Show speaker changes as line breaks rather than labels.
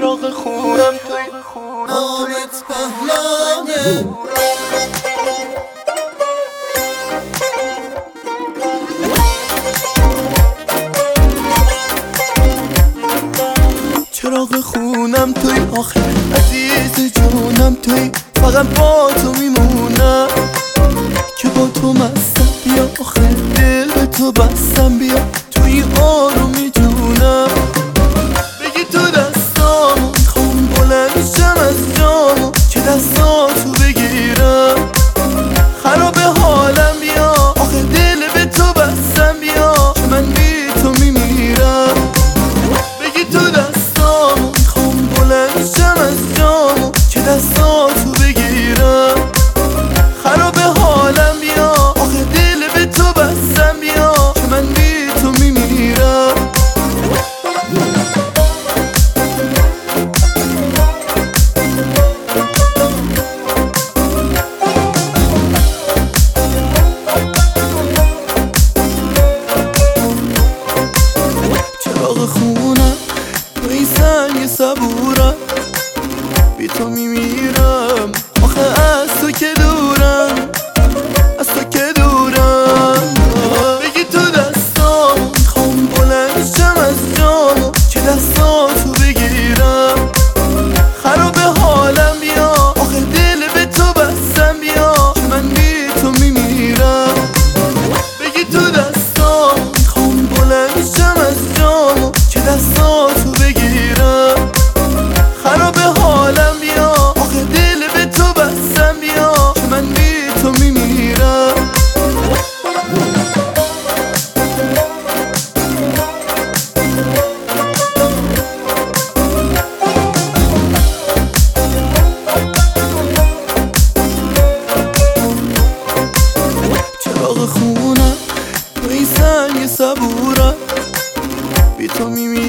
چراغ خونم توی
حالت پهلانه
چراغ خونم توی آخه عزیز جونم توی فقط با تو میمونم که با تو مستم بیا آخه دل به تو بستم بیا توی آرومی جونم بگی تو دستامو میخوام بلند شم از جامو که دستاتو بگیرم خراب حالم بیا آخه دل به تو بستم بیا که من بی تو میمیرم بگی تو دستامو میخوام بلند شم از جامو که دستاتو بگیرم خراب حالم بیا آخه دل به تو بستم بیا که من بی تو میمیرم چراغ خونم توی سنگ صبورم بی تو میمیرم آخه از تو که دورم از تو که دورم بگی تو دستامو میخوام بلند شم از جامو که دستاتو بگیرم خراب حالم بیا آخه دل به تو بستم بیا که من بی تو میمیرم بگی تو دستامو میخوام بلند شم از جامو که دستاتو بگیرم خراب حالم بیا آخه دل به تو بستم بیا که من بی تو میمیرم چراغ خونم توی سنگ صبورم بی تو میمیرم